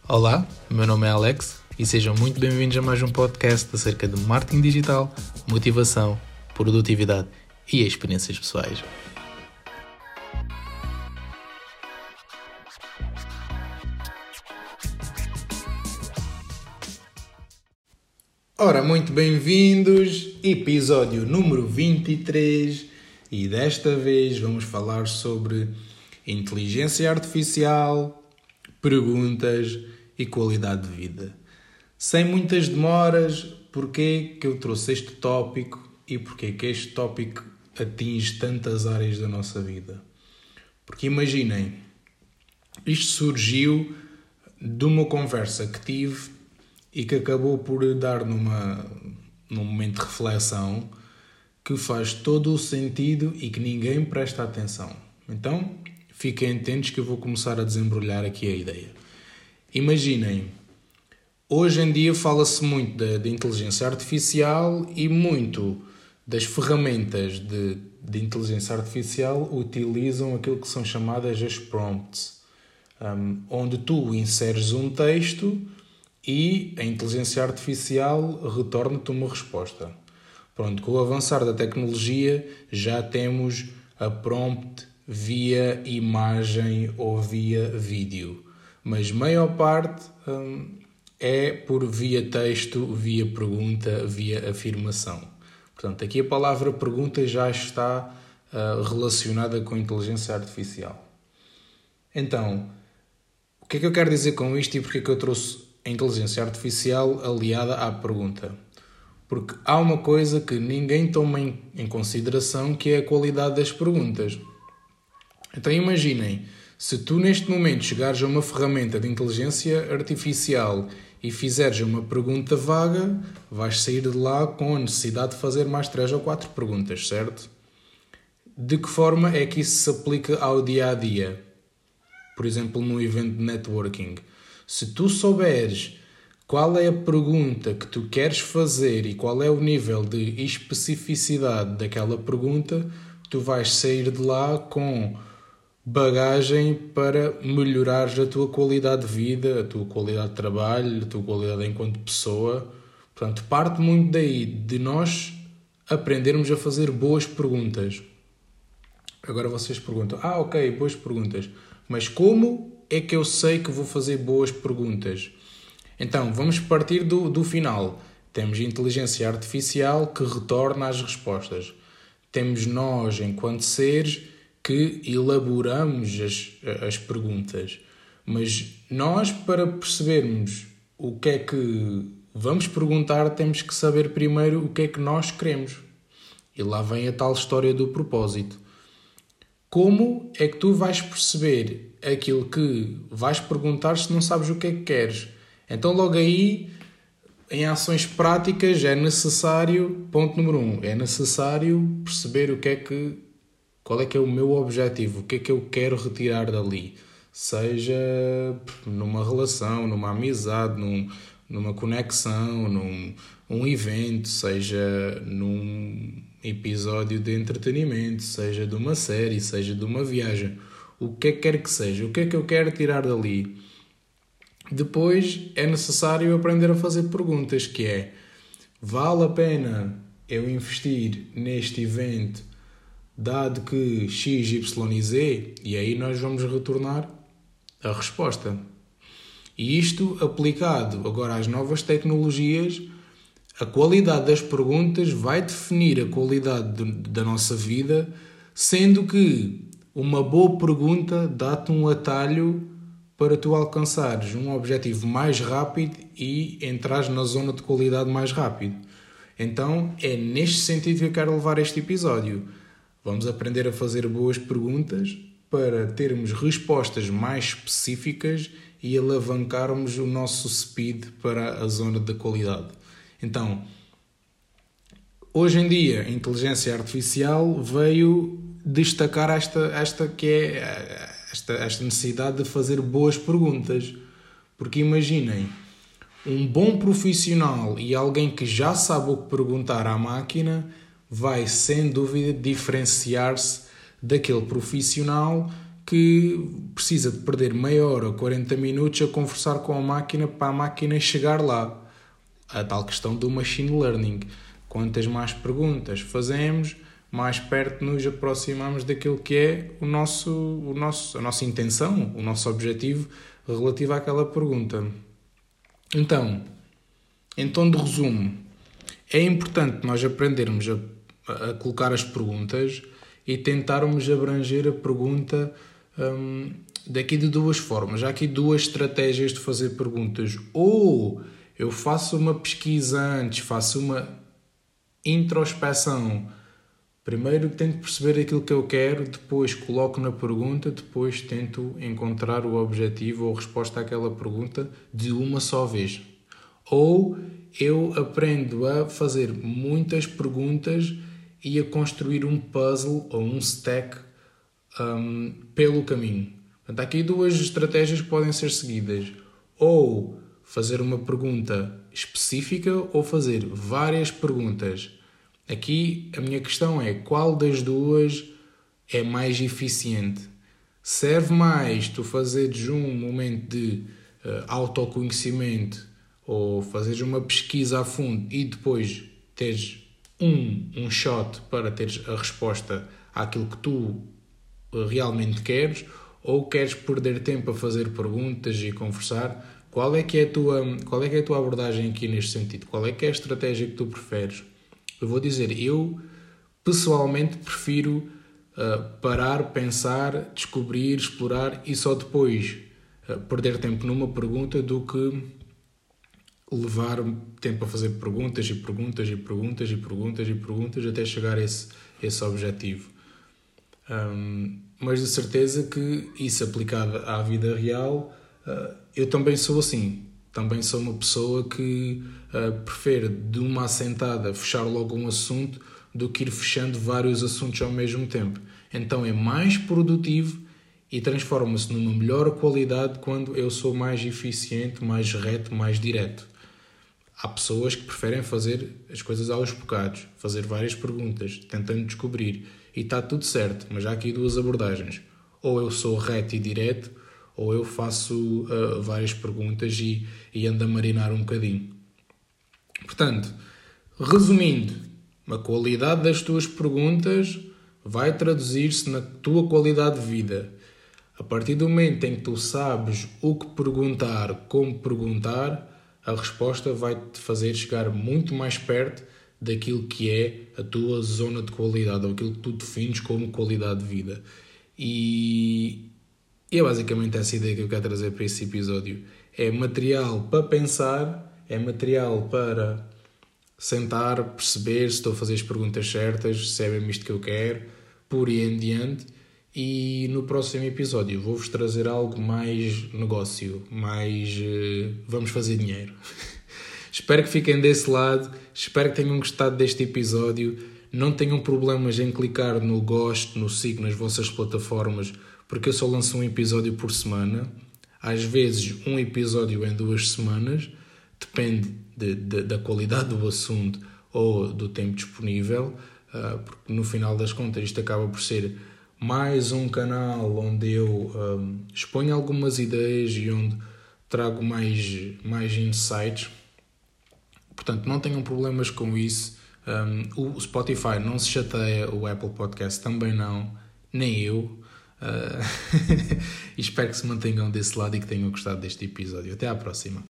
Olá, meu nome é Alex e sejam muito bem-vindos a mais um podcast acerca de marketing digital, motivação, produtividade e experiências pessoais. Ora, muito bem-vindos, episódio número 23 e desta vez vamos falar sobre inteligência artificial, perguntas e qualidade de vida. Sem muitas demoras, porquê que eu trouxe este tópico e porquê que este tópico atinge tantas áreas da nossa vida? Porque imaginem, isto surgiu de uma conversa que tive e que acabou por dar num momento de reflexão que faz todo o sentido e que ninguém presta atenção. Então, fiquem atentos que eu vou começar a desembrulhar aqui a ideia. Imaginem, hoje em dia fala-se muito de inteligência artificial e muito das ferramentas de inteligência artificial utilizam aquilo que são chamadas as prompts, onde tu inseres um texto e a inteligência artificial retorna-te uma resposta. Pronto, com o avançar da tecnologia já temos a prompt via imagem ou via vídeo, mas maior parte é por via texto, via pergunta, via afirmação. Portanto, aqui a palavra pergunta já está relacionada com a inteligência artificial. Então, o que é que eu quero dizer com isto e porque é que eu trouxe a inteligência artificial aliada à pergunta? Porque há uma coisa que ninguém toma em consideração, que é a qualidade das perguntas. Então imaginem, se tu neste momento chegares a uma ferramenta de inteligência artificial e fizeres uma pergunta vaga, vais sair de lá com a necessidade de fazer mais 3 ou 4 perguntas, certo? De que forma é que isso se aplica ao dia-a-dia? Por exemplo, num evento de networking. Se tu souberes qual é a pergunta que tu queres fazer e qual é o nível de especificidade daquela pergunta, tu vais sair de lá com bagagem para melhorares a tua qualidade de vida, a tua qualidade de trabalho, a tua qualidade enquanto pessoa. Portanto, parte muito daí de nós aprendermos a fazer boas perguntas. Agora vocês perguntam, ok, boas perguntas, mas como é que eu sei que vou fazer boas perguntas? Então, vamos partir do final. Temos inteligência artificial que retorna as respostas. Temos nós, enquanto seres, que elaboramos as perguntas. Mas nós, para percebermos o que é que vamos perguntar, temos que saber primeiro o que é que nós queremos. E lá vem a tal história do propósito. Como é que tu vais perceber aquilo que vais perguntar se não sabes o que é que queres? Então logo aí, em ações práticas, é necessário, ponto número 1, é necessário perceber qual é que é o meu objetivo, o que é que eu quero retirar dali. Seja numa relação, numa amizade, numa conexão, num evento, seja num episódio de entretenimento, seja de uma série, seja de uma viagem. O que é que quer que seja, o que é que eu quero tirar dali? Depois é necessário aprender a fazer perguntas, que é, vale a pena eu investir neste evento dado que X, Y e Z? E aí nós vamos retornar a resposta. E isto aplicado agora às novas tecnologias, a qualidade das perguntas vai definir a qualidade da nossa vida, sendo que uma boa pergunta dá-te um atalho para tu alcançares um objetivo mais rápido e entrares na zona de qualidade mais rápido. Então é neste sentido que eu quero levar este episódio. Vamos aprender a fazer boas perguntas para termos respostas mais específicas e alavancarmos o nosso speed para a zona da qualidade. Então, hoje em dia, a inteligência artificial veio destacar esta necessidade de fazer boas perguntas. Porque imaginem, um bom profissional e alguém que já sabe o que perguntar à máquina vai, sem dúvida, diferenciar-se daquele profissional que precisa de perder meia hora ou 40 minutos a conversar com a máquina para a máquina chegar lá. A tal questão do machine learning. Quantas mais perguntas fazemos, mais perto nos aproximamos daquilo que é a nossa intenção, o nosso objetivo relativo àquela pergunta. Então, em tom de resumo, é importante nós aprendermos a colocar as perguntas e tentarmos abranger a pergunta daqui de duas formas. Há aqui duas estratégias de fazer perguntas. Ou eu faço uma pesquisa antes, faço uma introspeção. Primeiro tento perceber aquilo que eu quero, depois coloco na pergunta, depois tento encontrar o objetivo ou a resposta àquela pergunta de uma só vez. Ou eu aprendo a fazer muitas perguntas e a construir um puzzle ou um stack pelo caminho. Portanto, há aqui duas estratégias que podem ser seguidas. Ou fazer uma pergunta específica ou fazer várias perguntas. Aqui a minha questão é qual das duas é mais eficiente. Serve mais tu fazeres um momento de autoconhecimento ou fazeres uma pesquisa a fundo e depois teres um shot para teres a resposta àquilo que tu realmente queres, ou queres perder tempo a fazer perguntas e conversar? Qual é que é a tua abordagem aqui neste sentido? Qual é que é a estratégia que tu preferes? Eu vou dizer, eu pessoalmente prefiro parar, pensar, descobrir, explorar e só depois perder tempo numa pergunta do que levar tempo a fazer perguntas e perguntas e perguntas e perguntas e perguntas até chegar a esse objetivo. Mas de certeza que isso aplicado à vida real, eu também sou assim. Também sou uma pessoa que prefere de uma assentada fechar logo um assunto do que ir fechando vários assuntos ao mesmo tempo. Então é mais produtivo e transforma-se numa melhor qualidade quando eu sou mais eficiente, mais reto, mais direto. Há pessoas que preferem fazer as coisas aos bocados, fazer várias perguntas, tentando descobrir. E está tudo certo, mas há aqui duas abordagens. Ou eu sou reto e direto, ou eu faço várias perguntas e ando a marinar um bocadinho. Portanto, resumindo, a qualidade das tuas perguntas vai traduzir-se na tua qualidade de vida. A partir do momento em que tu sabes o que perguntar, como perguntar, a resposta vai-te fazer chegar muito mais perto daquilo que é a tua zona de qualidade, ou aquilo que tu defines como qualidade de vida. E é basicamente essa ideia que eu quero trazer para este episódio. É material para pensar, é material para sentar, perceber se estou a fazer as perguntas certas, se é mesmo isto que eu quero, por aí em diante. E no próximo episódio vou-vos trazer algo mais negócio, mais vamos fazer dinheiro. Espero que fiquem desse lado, espero que tenham gostado deste episódio. Não tenham problemas em clicar no gosto, no siga nas vossas plataformas, porque eu só lanço um episódio por semana. Às vezes um episódio em 2 semanas, depende da qualidade do assunto ou do tempo disponível, porque no final das contas isto acaba por ser mais um canal onde eu exponho algumas ideias e onde trago mais insights. Portanto, não tenham problemas com isso. O Spotify não se chateia, o Apple Podcast também não, nem eu. E espero que se mantenham desse lado e que tenham gostado deste episódio. Até à próxima.